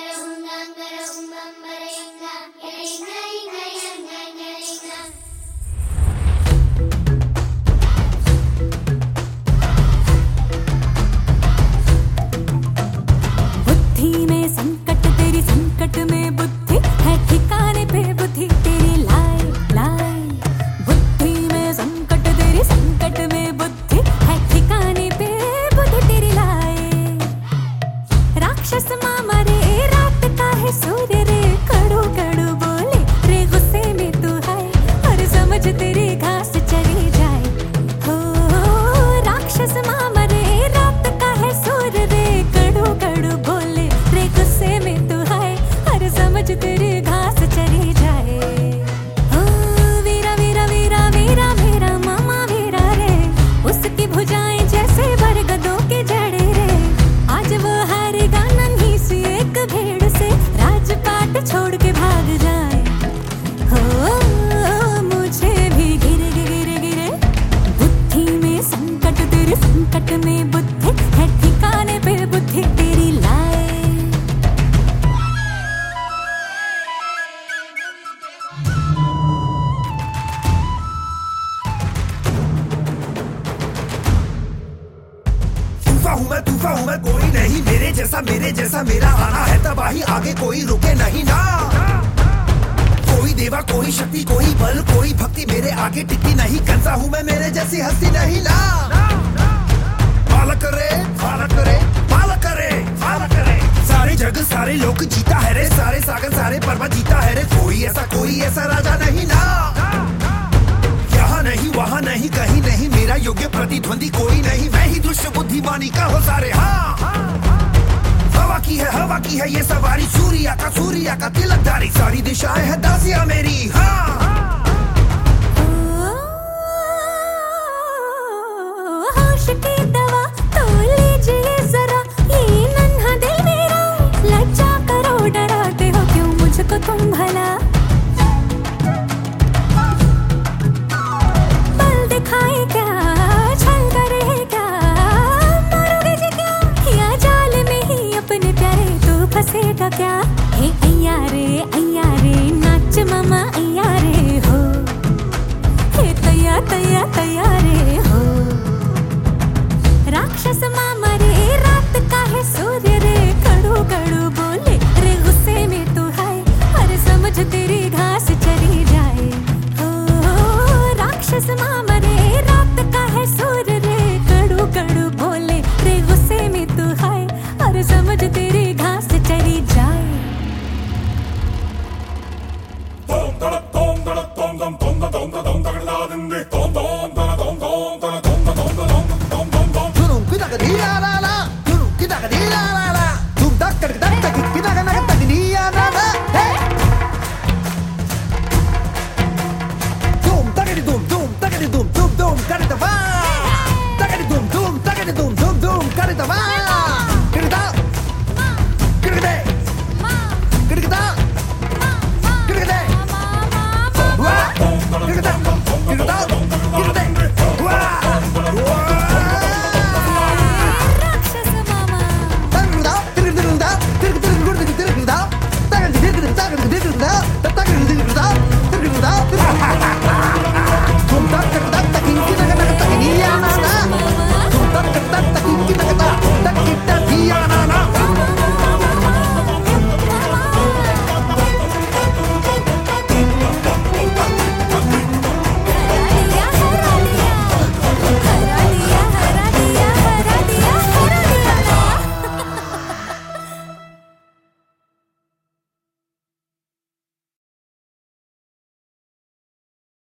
तूफा हूँ मैं कोई नहीं, मेरे जैसा मेरा आना है तबाही, आगे कोई रुके नहीं ना। कोई देवा कोई शक्ति कोई बल कोई भक्ति मेरे आगे टिकती नहीं, कंसा हूँ मैं मेरे जैसी हस्ती नहीं ना। पाला करे पाला करे पाला करे पाला करे, सारे जग सारे लोग जीता है रे, सारे सागर सारे पर्वत जीता है रे, कोई ऐसा राजा नहीं ना। यहाँ नहीं वहाँ नहीं कहीं नहीं, मेरा योग्य प्रतिद्वंदी कोई नहीं, मैं ही दुष्ट बुद्धिमानी का हो सारे। हाँ हवा की है ये सवारी, सूर्या का तिलकधारी, सारी दिशाएं है दासियां मेरी। होश की दवा तो लीजिए जरा, ये नन्हा दिल मेरा, लज्जा करो डराते हो क्यों मुझको तुम भला। बल दिखाए क्या छल करे क्या, मारोगे जी क्या, या जाल में ही अपने प्यारे तू फंसेगा क्या। हे अय्या रे नाच मामा अय्या रे हो, हे तैया रे हो। राक्षस